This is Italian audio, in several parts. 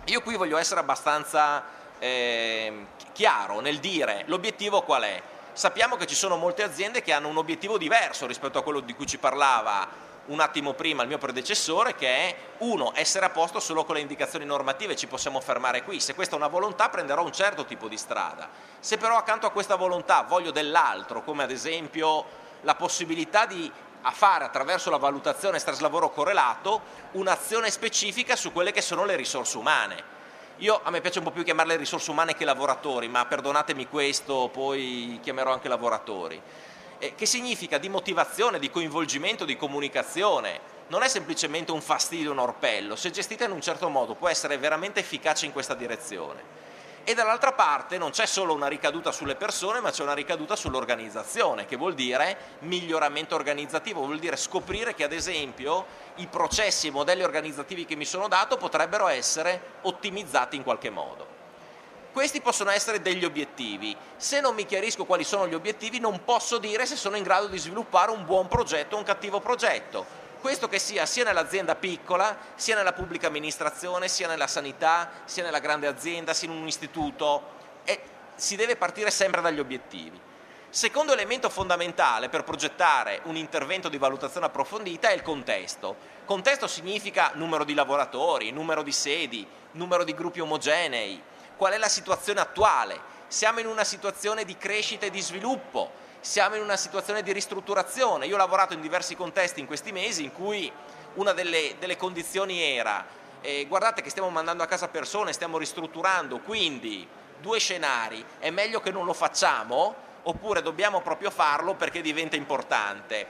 Io qui voglio essere abbastanza chiaro nel dire l'obiettivo qual è. Sappiamo che ci sono molte aziende che hanno un obiettivo diverso rispetto a quello di cui ci parlava un attimo prima il mio predecessore, che è essere a posto solo con le indicazioni normative. Ci possiamo fermare qui. Se questa è una volontà, prenderò un certo tipo di strada. Se però accanto a questa volontà voglio dell'altro, come ad esempio la possibilità di fare attraverso la valutazione stress lavoro correlato un'azione specifica su quelle che sono le risorse umane. A me piace un po' più chiamarle risorse umane che lavoratori, ma perdonatemi questo, poi chiamerò anche lavoratori. Che significa di motivazione, di coinvolgimento, di comunicazione. Non è semplicemente un fastidio, un orpello. Se gestita in un certo modo può essere veramente efficace in questa direzione. E dall'altra parte non c'è solo una ricaduta sulle persone, ma c'è una ricaduta sull'organizzazione, che vuol dire miglioramento organizzativo, vuol dire scoprire che ad esempio i processi e i modelli organizzativi che mi sono dato potrebbero essere ottimizzati in qualche modo. Questi possono essere degli obiettivi. Se non mi chiarisco quali sono gli obiettivi, non posso dire se sono in grado di sviluppare un buon progetto o un cattivo progetto. Questo che sia nell'azienda piccola, sia nella pubblica amministrazione, sia nella sanità, sia nella grande azienda, sia in un istituto, e si deve partire sempre dagli obiettivi. Secondo elemento fondamentale per progettare un intervento di valutazione approfondita è il contesto. Contesto significa numero di lavoratori, numero di sedi, numero di gruppi omogenei, qual è la situazione attuale. Siamo in una situazione di crescita e di sviluppo, siamo in una situazione di ristrutturazione. Io ho lavorato in diversi contesti in questi mesi in cui una delle condizioni era guardate che stiamo mandando a casa persone, stiamo ristrutturando, quindi due scenari: è meglio che non lo facciamo oppure dobbiamo proprio farlo perché diventa importante.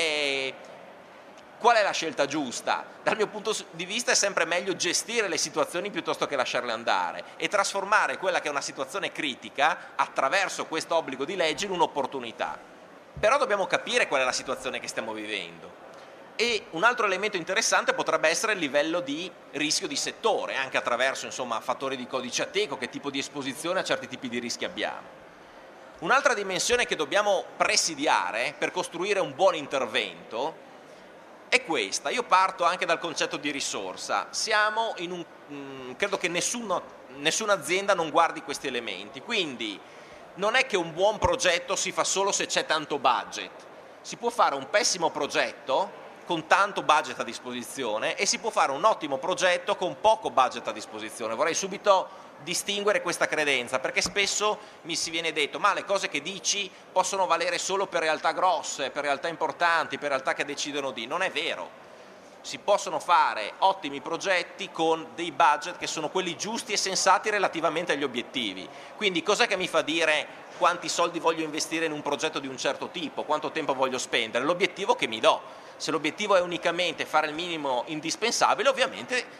Qual è la scelta giusta? Dal mio punto di vista è sempre meglio gestire le situazioni piuttosto che lasciarle andare e trasformare quella che è una situazione critica attraverso questo obbligo di legge in un'opportunità. Però dobbiamo capire qual è la situazione che stiamo vivendo. E un altro elemento interessante potrebbe essere il livello di rischio di settore, anche attraverso fattori di codice ateco, che tipo di esposizione a certi tipi di rischi abbiamo. Un'altra dimensione che dobbiamo presidiare per costruire un buon intervento è questa. Io parto anche dal concetto di risorsa. Siamo in credo che nessuna azienda non guardi questi elementi, quindi non è che un buon progetto si fa solo se c'è tanto budget. Si può fare un pessimo progetto con tanto budget a disposizione e si può fare un ottimo progetto con poco budget a disposizione. Vorrei subito distinguere questa credenza, perché spesso mi si viene detto ma le cose che dici possono valere solo per realtà grosse, per realtà importanti, per realtà che decidono di. Non è vero. Si possono fare ottimi progetti con dei budget che sono quelli giusti e sensati relativamente agli obiettivi. Quindi cos'è che mi fa dire quanti soldi voglio investire in un progetto di un certo tipo, quanto tempo voglio spendere? L'obiettivo che mi do. Se l'obiettivo è unicamente fare il minimo indispensabile, ovviamente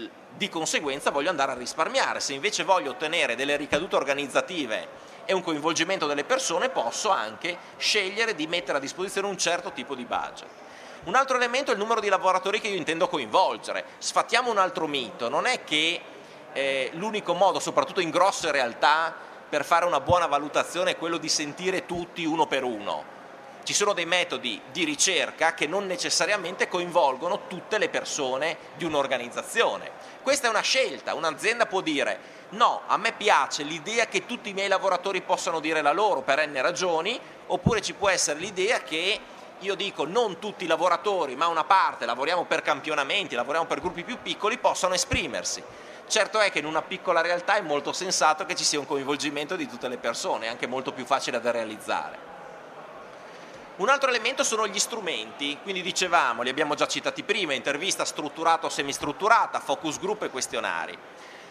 di conseguenza voglio andare a risparmiare. Se invece voglio ottenere delle ricadute organizzative e un coinvolgimento delle persone, posso anche scegliere di mettere a disposizione un certo tipo di budget. Un altro elemento è il numero di lavoratori che io intendo coinvolgere. Sfattiamo un altro mito: non è che l'unico modo, soprattutto in grosse realtà, per fare una buona valutazione è quello di sentire tutti uno per uno. Ci sono dei metodi di ricerca che non necessariamente coinvolgono tutte le persone di un'organizzazione. Questa è una scelta. Un'azienda può dire no, a me piace l'idea che tutti i miei lavoratori possano dire la loro per n ragioni, oppure ci può essere l'idea che io dico non tutti i lavoratori ma una parte, lavoriamo per campionamenti, lavoriamo per gruppi più piccoli, possano esprimersi. Certo è che in una piccola realtà è molto sensato che ci sia un coinvolgimento di tutte le persone, è anche molto più facile da realizzare. Un altro elemento sono gli strumenti, quindi dicevamo, li abbiamo già citati prima: intervista strutturata o semistrutturata, focus group e questionari.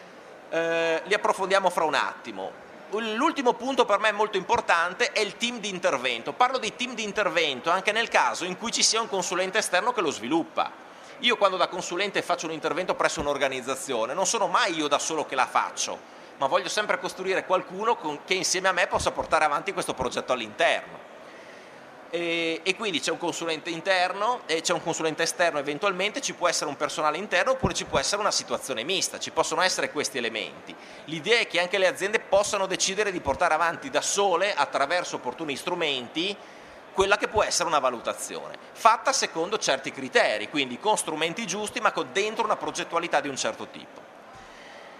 Li approfondiamo fra un attimo. L'ultimo punto per me molto importante è il team di intervento. Parlo di team di intervento anche nel caso in cui ci sia un consulente esterno che lo sviluppa. Io quando da consulente faccio un intervento presso un'organizzazione non sono mai io da solo che la faccio, ma voglio sempre costruire qualcuno che insieme a me possa portare avanti questo progetto all'interno. E quindi c'è un consulente interno e c'è un consulente esterno, eventualmente ci può essere un personale interno oppure ci può essere una situazione mista, ci possono essere questi elementi. L'idea è che anche le aziende possano decidere di portare avanti da sole, attraverso opportuni strumenti, quella che può essere una valutazione, fatta secondo certi criteri, quindi con strumenti giusti ma dentro una progettualità di un certo tipo.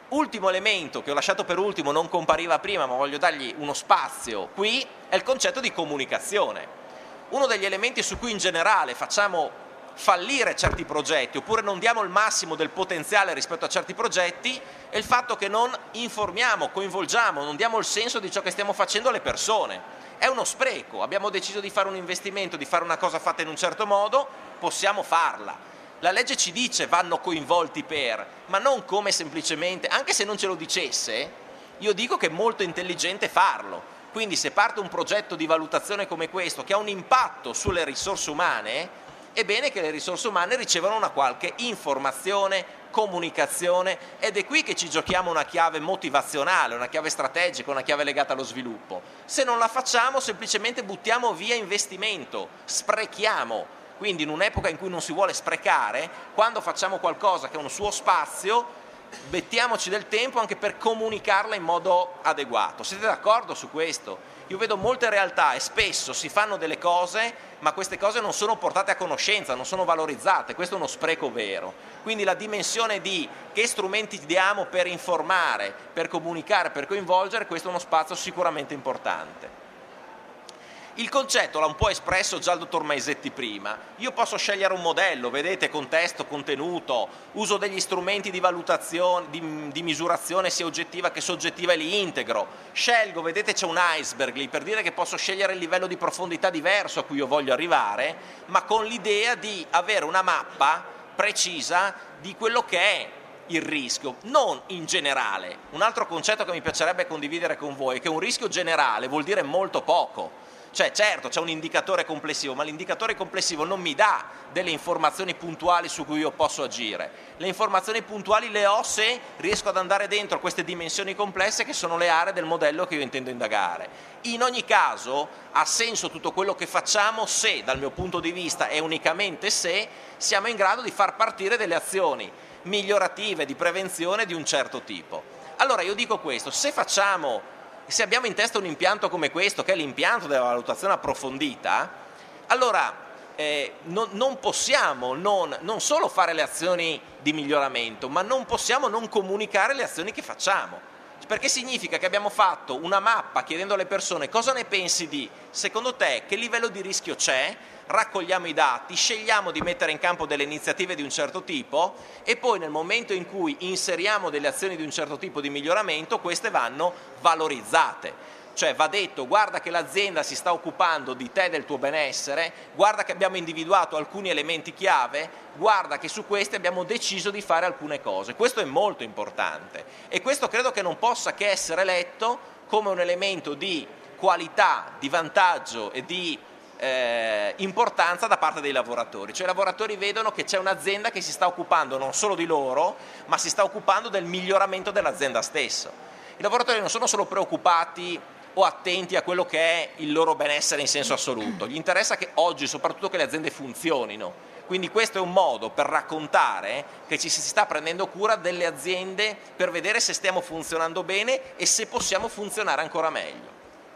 Ultimo elemento che ho lasciato per ultimo, non compariva prima, ma voglio dargli uno spazio qui, è il concetto di comunicazione. Uno degli elementi su cui in generale facciamo fallire certi progetti, oppure non diamo il massimo del potenziale rispetto a certi progetti, è il fatto che non informiamo, coinvolgiamo, non diamo il senso di ciò che stiamo facendo alle persone. È uno spreco, abbiamo deciso di fare un investimento, di fare una cosa fatta in un certo modo, possiamo farla. La legge ci dice vanno coinvolti ma non come semplicemente, anche se non ce lo dicesse, io dico che è molto intelligente farlo. Quindi se parte un progetto di valutazione come questo, che ha un impatto sulle risorse umane, è bene che le risorse umane ricevano una qualche informazione, comunicazione, ed è qui che ci giochiamo una chiave motivazionale, una chiave strategica, una chiave legata allo sviluppo. Se non la facciamo, semplicemente buttiamo via investimento, sprechiamo. Quindi in un'epoca in cui non si vuole sprecare, quando facciamo qualcosa che ha un suo spazio, mettiamoci del tempo anche per comunicarla in modo adeguato. Siete d'accordo su questo? Io vedo molte realtà e spesso si fanno delle cose, ma queste cose non sono portate a conoscenza, non sono valorizzate, questo è uno spreco vero. Quindi la dimensione di che strumenti diamo per informare, per comunicare, per coinvolgere, questo è uno spazio sicuramente importante. Il concetto l'ha un po' espresso già il dottor Maisetti prima. Io posso scegliere un modello, vedete, contesto, contenuto, uso degli strumenti di valutazione, di misurazione sia oggettiva che soggettiva e li integro. Scelgo, vedete c'è un iceberg lì per dire che posso scegliere il livello di profondità diverso a cui io voglio arrivare, ma con l'idea di avere una mappa precisa di quello che è il rischio, non in generale. Un altro concetto che mi piacerebbe condividere con voi è che un rischio generale vuol dire molto poco. Cioè, certo, c'è un indicatore complessivo, ma l'indicatore complessivo non mi dà delle informazioni puntuali su cui io posso agire. Le informazioni puntuali le ho se riesco ad andare dentro queste dimensioni complesse che sono le aree del modello che io intendo indagare. In ogni caso ha senso tutto quello che facciamo se, dal mio punto di vista, e unicamente se, siamo in grado di far partire delle azioni migliorative, di prevenzione di un certo tipo. Allora io dico questo, se abbiamo in testa un impianto come questo, che è l'impianto della valutazione approfondita, allora non possiamo non solo fare le azioni di miglioramento, ma non possiamo non comunicare le azioni che facciamo. Perché significa che abbiamo fatto una mappa chiedendo alle persone cosa ne pensi di, secondo te, che livello di rischio c'è, raccogliamo i dati, scegliamo di mettere in campo delle iniziative di un certo tipo e poi nel momento in cui inseriamo delle azioni di un certo tipo di miglioramento, queste vanno valorizzate. Cioè va detto, guarda che l'azienda si sta occupando di te e del tuo benessere, guarda che abbiamo individuato alcuni elementi chiave, guarda che su questi abbiamo deciso di fare alcune cose. Questo è molto importante e questo credo che non possa che essere letto come un elemento di qualità, di vantaggio e di importanza da parte dei lavoratori. Cioè i lavoratori vedono che c'è un'azienda che si sta occupando non solo di loro, ma si sta occupando del miglioramento dell'azienda stesso. I lavoratori non sono solo preoccupati o attenti a quello che è il loro benessere in senso assoluto, gli interessa che oggi soprattutto che le aziende funzionino. Quindi questo è un modo per raccontare che ci si sta prendendo cura delle aziende per vedere se stiamo funzionando bene e se possiamo funzionare ancora meglio.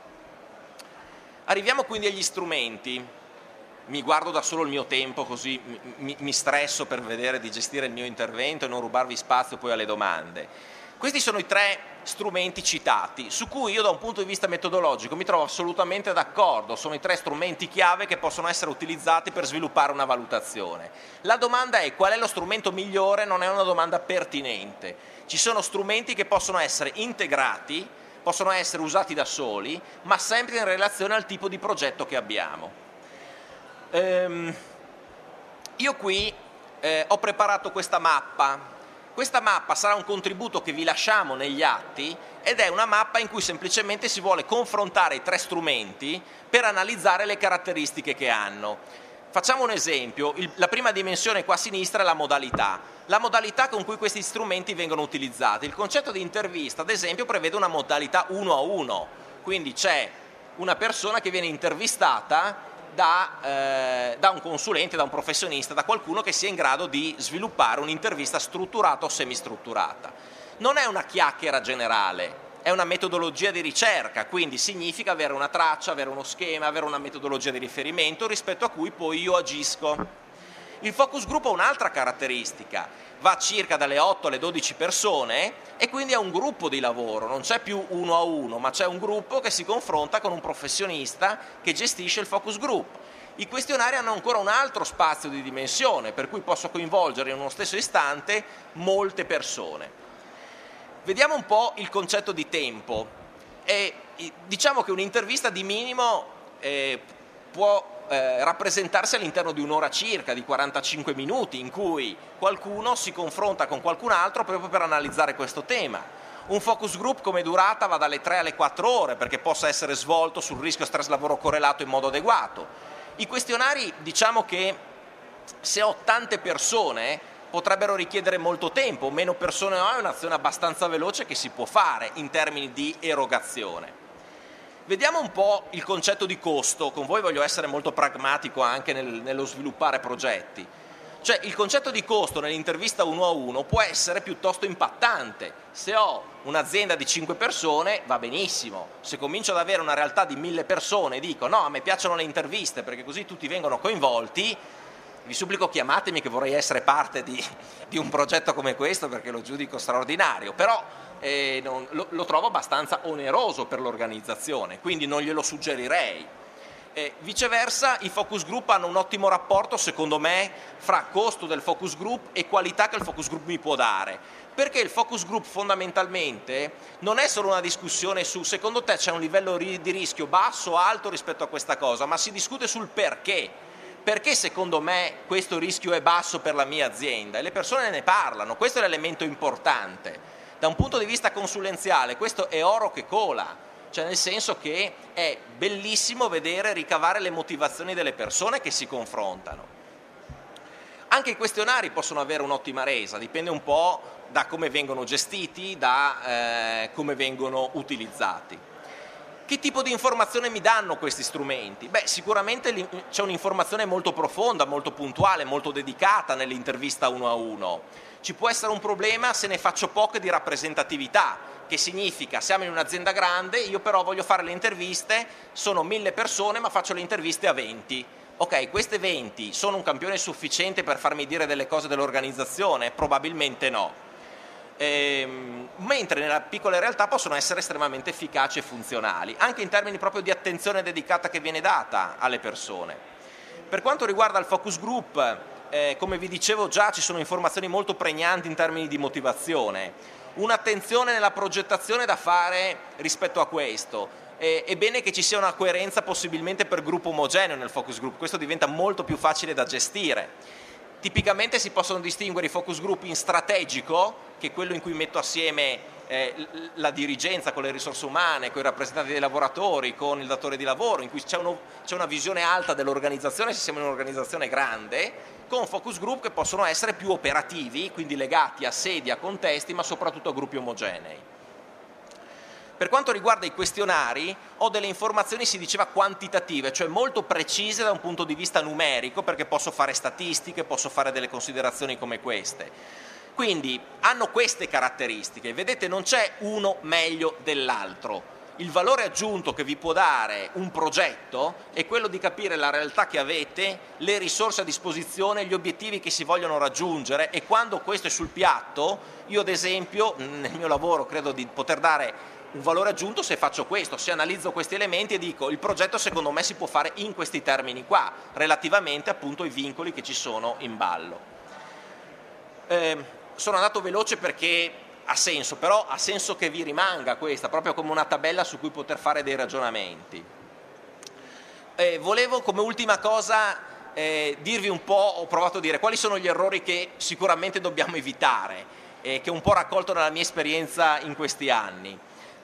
Arriviamo quindi agli strumenti. Mi guardo da solo il mio tempo, così mi stresso per vedere di gestire il mio intervento e non rubarvi spazio poi alle domande. Questi sono i 3 strumenti citati, su cui io da un punto di vista metodologico mi trovo assolutamente d'accordo, sono i 3 strumenti chiave che possono essere utilizzati per sviluppare una valutazione. La domanda è qual è lo strumento migliore, non è una domanda pertinente. Ci sono strumenti che possono essere integrati, possono essere usati da soli, ma sempre in relazione al tipo di progetto che abbiamo. Io qui ho preparato questa mappa. Questa mappa sarà un contributo che vi lasciamo negli atti ed è una mappa in cui semplicemente si vuole confrontare i 3 strumenti per analizzare le caratteristiche che hanno. Facciamo un esempio, la prima dimensione qua a sinistra è la modalità con cui questi strumenti vengono utilizzati. Il concetto di intervista, ad esempio, prevede una modalità 1 a 1, quindi c'è una persona che viene intervistata da un consulente, da un professionista, da qualcuno che sia in grado di sviluppare un'intervista strutturata o semistrutturata. Non è una chiacchiera generale, è una metodologia di ricerca, quindi significa avere una traccia, avere uno schema, avere una metodologia di riferimento rispetto a cui poi io agisco. Il focus group ha un'altra caratteristica, va circa dalle 8 alle 12 persone e quindi è un gruppo di lavoro, non c'è più uno a uno, ma c'è un gruppo che si confronta con un professionista che gestisce il focus group. I questionari hanno ancora un altro spazio di dimensione, per cui posso coinvolgere in uno stesso istante molte persone. Vediamo un po' il concetto di tempo. Diciamo che un'intervista di minimo può rappresentarsi all'interno di un'ora circa, di 45 minuti, in cui qualcuno si confronta con qualcun altro proprio per analizzare questo tema. Un focus group come durata va dalle 3 alle 4 ore perché possa essere svolto sul rischio stress lavoro correlato in modo adeguato. I questionari, diciamo che se ho tante persone potrebbero richiedere molto tempo, meno persone ho, è un'azione abbastanza veloce che si può fare in termini di erogazione. Vediamo un po' il concetto di costo, con voi voglio essere molto pragmatico anche nello sviluppare progetti. Cioè il concetto di costo nell'intervista uno a uno può essere piuttosto impattante. Se ho un'azienda di 5 persone va benissimo, se comincio ad avere una realtà di 1000 persone e dico no, a me piacciono le interviste perché così tutti vengono coinvolti, vi supplico chiamatemi che vorrei essere parte di un progetto come questo perché lo giudico straordinario, però lo trovo abbastanza oneroso per l'organizzazione, quindi non glielo suggerirei. Viceversa i focus group hanno un ottimo rapporto secondo me fra costo del focus group e qualità che il focus group mi può dare, perché il focus group fondamentalmente non è solo una discussione su secondo te c'è un livello di rischio basso o alto rispetto a questa cosa, ma si discute sul perché secondo me questo rischio è basso per la mia azienda e le persone ne parlano, questo è l'elemento importante. Da un punto di vista consulenziale questo è oro che cola, cioè nel senso che è bellissimo vedere ricavare le motivazioni delle persone che si confrontano. Anche i questionari possono avere un'ottima resa, dipende un po' da come vengono gestiti, da come vengono utilizzati. Che tipo di informazione mi danno questi strumenti? Beh, sicuramente c'è un'informazione molto profonda, molto puntuale, molto dedicata nell'intervista uno a uno. Ci può essere un problema se ne faccio poche di rappresentatività, che significa siamo in un'azienda grande, io però voglio fare le interviste, sono 1000 persone ma faccio le interviste a 20. Ok, queste 20 sono un campione sufficiente per farmi dire delle cose dell'organizzazione? Probabilmente no. Mentre nella piccola realtà possono essere estremamente efficaci e funzionali, anche in termini proprio di attenzione dedicata che viene data alle persone. Per quanto riguarda il focus group, come vi dicevo già, ci sono informazioni molto pregnanti in termini di motivazione, un'attenzione nella progettazione da fare rispetto a questo. È bene che ci sia una coerenza possibilmente per gruppo omogeneo nel focus group, questo diventa molto più facile da gestire. Tipicamente si possono distinguere i focus group in strategico, che è quello in cui metto assieme la dirigenza con le risorse umane, con i rappresentanti dei lavoratori, con il datore di lavoro, in cui c'è una visione alta dell'organizzazione se siamo in un'organizzazione grande, con focus group che possono essere più operativi, quindi legati a sedi, a contesti, ma soprattutto a gruppi omogenei. Per quanto riguarda i questionari, ho delle informazioni, si diceva, quantitative, cioè molto precise da un punto di vista numerico, perché posso fare statistiche, posso fare delle considerazioni come queste. Quindi hanno queste caratteristiche, vedete, non c'è uno meglio dell'altro. Il valore aggiunto che vi può dare un progetto è quello di capire la realtà che avete, le risorse a disposizione, gli obiettivi che si vogliono raggiungere, e quando questo è sul piatto, io ad esempio nel mio lavoro credo di poter dare un valore aggiunto se faccio questo, se analizzo questi elementi e dico il progetto secondo me si può fare in questi termini qua, relativamente appunto ai vincoli che ci sono in ballo. Sono andato veloce perché ha senso, però ha senso che vi rimanga questa, proprio come una tabella su cui poter fare dei ragionamenti. Volevo come ultima cosa dirvi un po', ho provato a dire quali sono gli errori che sicuramente dobbiamo evitare, che ho un po' raccolto nella mia esperienza in questi anni.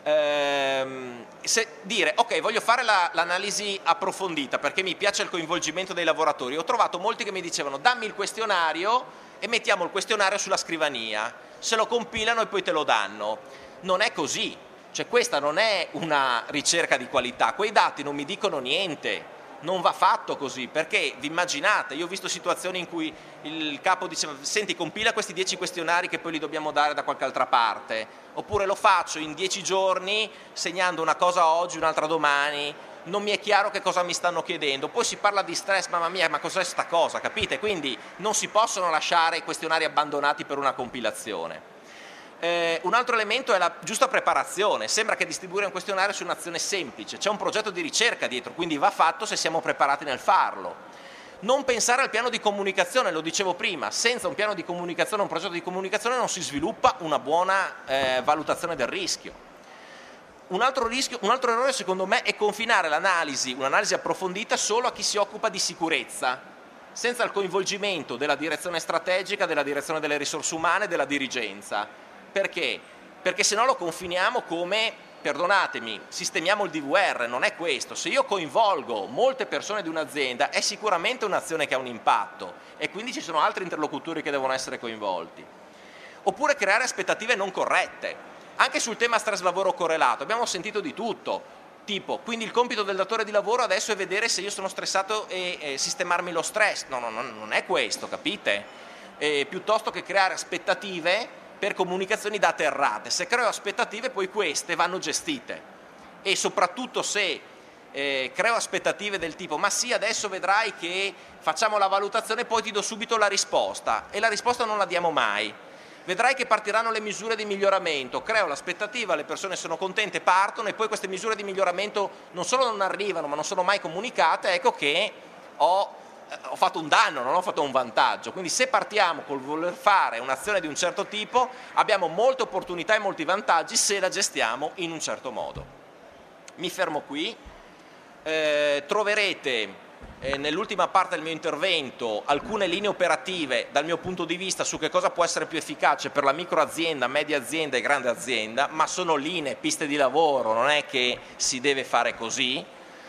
Dire ok, voglio fare l'analisi approfondita perché mi piace il coinvolgimento dei lavoratori. Ho trovato molti che mi dicevano dammi il questionario e mettiamo il questionario sulla scrivania, se lo compilano e poi te lo danno. Non è così, cioè questa non è una ricerca di qualità, quei dati non mi dicono niente, non va fatto così, perché vi immaginate, io ho visto situazioni in cui il capo diceva senti, compila questi 10 questionari che poi li dobbiamo dare da qualche altra parte, oppure lo faccio in 10 giorni segnando una cosa oggi, un'altra domani. non mi è chiaro che cosa mi stanno chiedendo, poi si parla di stress, mamma mia, ma cos'è sta cosa, capite? Quindi non si possono lasciare questionari abbandonati per una compilazione. Un altro elemento è la giusta preparazione. Sembra che distribuire un questionario sia un'azione semplice, c'è un progetto di ricerca dietro, quindi va fatto se siamo preparati nel farlo. Non pensare al piano di comunicazione, lo dicevo prima, senza un piano di comunicazione, un progetto di comunicazione non si sviluppa una buona valutazione del rischio. Un altro errore secondo me è confinare un'analisi approfondita solo a chi si occupa di sicurezza, senza il coinvolgimento della direzione strategica, della direzione delle risorse umane, della dirigenza. Perché? Perché se no lo confiniamo come, perdonatemi, sistemiamo il DVR, non è questo. Se io coinvolgo molte persone di un'azienda è sicuramente un'azione che ha un impatto e quindi ci sono altri interlocutori che devono essere coinvolti. Oppure creare aspettative non corrette. Anche sul tema stress lavoro correlato abbiamo sentito di tutto, tipo, quindi il compito del datore di lavoro adesso è vedere se io sono stressato e sistemarmi lo stress. No, non è questo, capite? Piuttosto che creare aspettative per comunicazioni date errate. Se creo aspettative poi queste vanno gestite e soprattutto se creo aspettative del tipo ma sì adesso vedrai che facciamo la valutazione e poi ti do subito la risposta e la risposta non la diamo mai. Vedrai che partiranno le misure di miglioramento, creo l'aspettativa, le persone sono contente, partono e poi queste misure di miglioramento non solo non arrivano ma non sono mai comunicate, ecco che ho fatto un danno, non ho fatto un vantaggio. Quindi se partiamo col voler fare un'azione di un certo tipo abbiamo molte opportunità e molti vantaggi se la gestiamo in un certo modo. Mi fermo qui, troverete nell'ultima parte del mio intervento alcune linee operative dal mio punto di vista su che cosa può essere più efficace per la microazienda, media azienda e grande azienda, ma sono linee, piste di lavoro, non è che si deve fare così.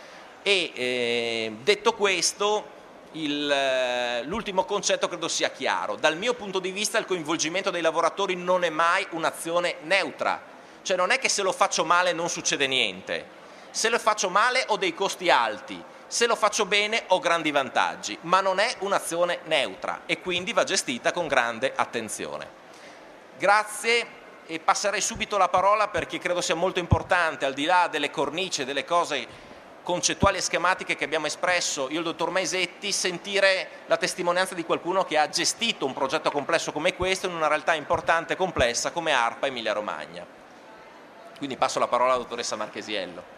E detto questo, l'ultimo concetto credo sia chiaro. Dal mio punto di vista il coinvolgimento dei lavoratori non è mai un'azione neutra, cioè non è che se lo faccio male non succede niente, se lo faccio male ho dei costi alti, se lo faccio bene ho grandi vantaggi, ma non è un'azione neutra e quindi va gestita con grande attenzione. Grazie e passerei subito la parola perché credo sia molto importante, al di là delle cornici e delle cose concettuali e schematiche che abbiamo espresso io e il dottor Maisetti, sentire la testimonianza di qualcuno che ha gestito un progetto complesso come questo in una realtà importante e complessa come ARPA Emilia Romagna. Quindi passo la parola alla dottoressa Marchesiello.